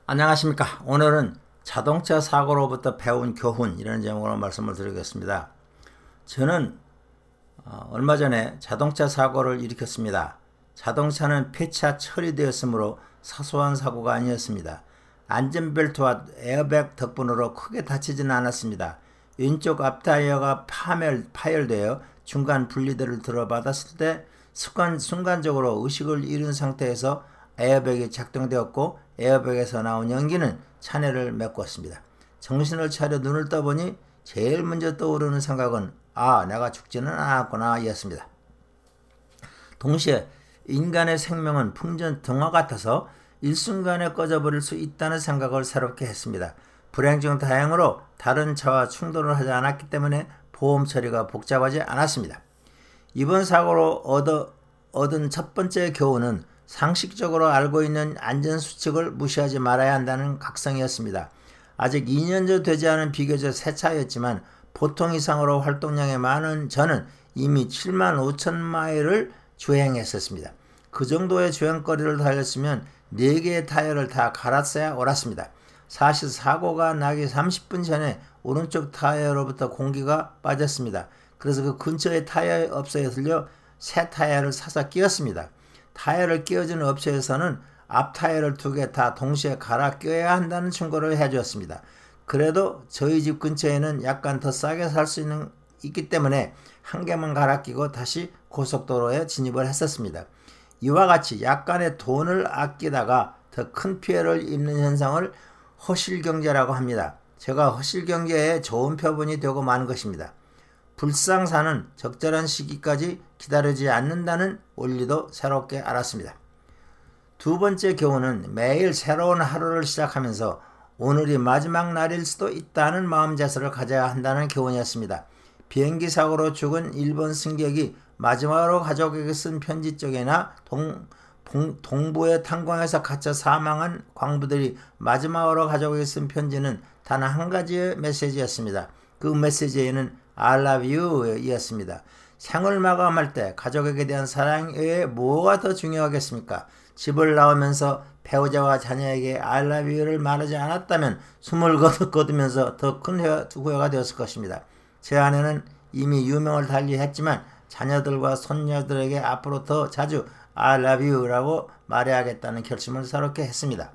안녕하십니까. 오늘은 자동차 사고로부터 배운 교훈 이라는 제목으로 말씀을 드리겠습니다. 저는 얼마 전에 자동차 사고를 일으켰습니다. 자동차는 폐차 처리되었으므로 사소한 사고가 아니었습니다. 안전벨트와 에어백 덕분으로 크게 다치지는 않았습니다. 왼쪽 앞타이어가 파열되어 중간 분리대를 들어받았을 때 순간적으로 의식을 잃은 상태에서 에어백이 작동되었고 에어백에서 나온 연기는 차내를 메꿨습니다. 정신을 차려 눈을 떠보니 제일 먼저 떠오르는 생각은 내가 죽지는 않았구나 였습니다. 동시에 인간의 생명은 풍전등화 같아서 일순간에 꺼져버릴 수 있다는 생각을 새롭게 했습니다. 불행 중 다행으로 다른 차와 충돌을 하지 않았기 때문에 보험 처리가 복잡하지 않았습니다. 이번 사고로 얻은 첫 번째 교훈은 상식적으로 알고 있는 안전수칙을 무시하지 말아야 한다는 각성이었습니다. 아직 2년도 되지 않은 비교적 새 차였지만 보통 이상으로 활동량이 많은 저는 이미 7만 5천 마일을 주행했었습니다. 그 정도의 주행거리를 달렸으면 4개의 타이어를 다 갈았어야 옳았습니다. 사실 사고가 나기 30분 전에 오른쪽 타이어로부터 공기가 빠졌습니다. 그래서 그 근처의 타이어 업소에 들려 새 타이어를 사서 끼웠습니다. 타이어를 끼워준 업체에서는 앞 타이어를 2개 다 동시에 갈아 껴야 한다는 충고를 해주었습니다. 그래도 저희 집 근처에는 약간 더 싸게 살 수 있기 때문에 한 개만 갈아 끼고 다시 고속도로에 진입을 했었습니다. 이와 같이 약간의 돈을 아끼다가 더 큰 피해를 입는 현상을 허실경제라고 합니다. 제가 허실경제의 좋은 표본이 되고 만 것입니다. 불상사는 적절한 시기까지 기다리지 않는다는 원리도 새롭게 알았습니다. 두 번째 교훈은 매일 새로운 하루를 시작하면서 오늘이 마지막 날일 수도 있다는 마음자세를 가져야 한다는 교훈이었습니다. 비행기 사고로 죽은 일본 승객이 마지막으로 가족에게 쓴 편지 쪽이나 동부의 탄광에서 갇혀 사망한 광부들이 마지막으로 가족에게 쓴 편지는 단 한 가지의 메시지였습니다. 그 메시지에는 I love you 이었습니다. 생을 마감할 때 가족에게 대한 사랑 외에 뭐가 더 중요하겠습니까? 집을 나오면서 배우자와 자녀에게 I love you를 말하지 않았다면 숨을 거두면서 더 큰 후회가 되었을 것입니다. 제 아내는 이미 유명을 달리했지만 자녀들과 손녀들에게 앞으로 더 자주 I love you라고 말해야겠다는 결심을 새롭게 했습니다.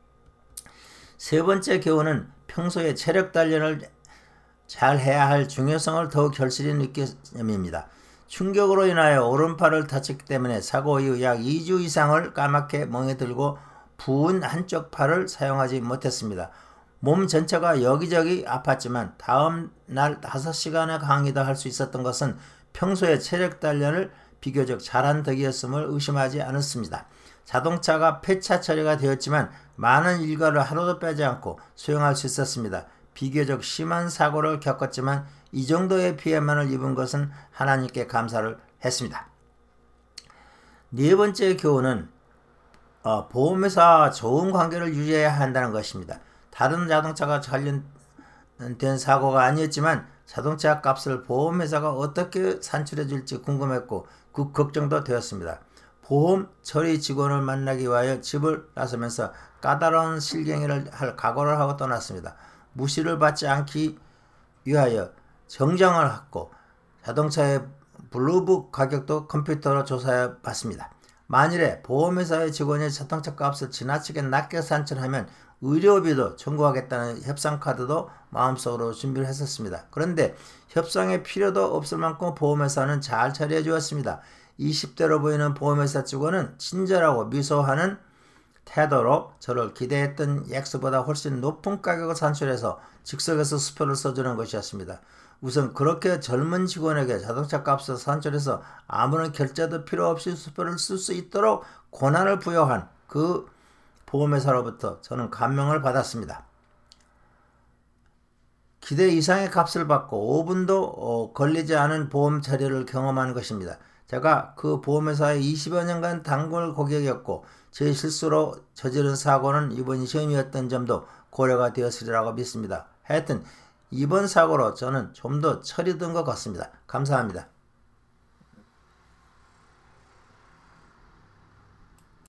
세 번째 교훈은 평소에 체력 단련을 잘 해야 할 중요성을 더욱 결실히 느꼈습니다. 충격으로 인하여 오른팔을 다쳤기 때문에 사고 이후 약 2주 이상을 까맣게 멍에 들고 부은 한쪽 팔을 사용하지 못했습니다. 몸 전체가 여기저기 아팠지만 다음 날 5시간의 강의도 할 수 있었던 것은 평소에 체력 단련을 비교적 잘한 덕이었음을 의심하지 않았습니다. 자동차가 폐차 처리가 되었지만 많은 일과를 하루도 빼지 않고 수행할 수 있었습니다. 비교적 심한 사고를 겪었지만 이 정도의 피해만을 입은 것은 하나님께 감사를 했습니다. 네 번째 교훈은 보험회사와 좋은 관계를 유지해야 한다는 것입니다. 다른 자동차가 관련된 사고가 아니었지만 자동차 값을 보험회사가 어떻게 산출해 줄지 궁금했고 그 걱정도 되었습니다. 보험 처리 직원을 만나기 위하여 집을 나서면서 까다로운 실갱이를 할 각오를 하고 떠났습니다. 무시를 받지 않기 위하여 정정을 했고 자동차의 블루북 가격도 컴퓨터로 조사해 봤습니다. 만일에 보험회사의 직원이 자동차 값을 지나치게 낮게 산출하면 의료비도 청구하겠다는 협상카드도 마음속으로 준비를 했었습니다. 그런데 협상의 필요도 없을 만큼 보험회사는 잘 처리해 주었습니다. 20대로 보이는 보험회사 직원은 친절하고 미소하는 태도로 저를 기대했던 액수보다 훨씬 높은 가격을 산출해서 즉석에서 수표를 써주는 것이었습니다. 우선 그렇게 젊은 직원에게 자동차 값을 산출해서 아무런 결제도 필요 없이 수표를 쓸 수 있도록 권한을 부여한 그 보험회사로부터 저는 감명을 받았습니다. 기대 이상의 값을 받고 5분도 걸리지 않은 보험 처리를 경험한 것입니다. 제가 그 보험회사의 20여 년간 단골 고객이었고 제 실수로 저지른 사고는 이번이 처음이었던 점도 고려가 되었으리라고 믿습니다. 하여튼 이번 사고로 저는 좀 더 처리된 것 같습니다. 감사합니다.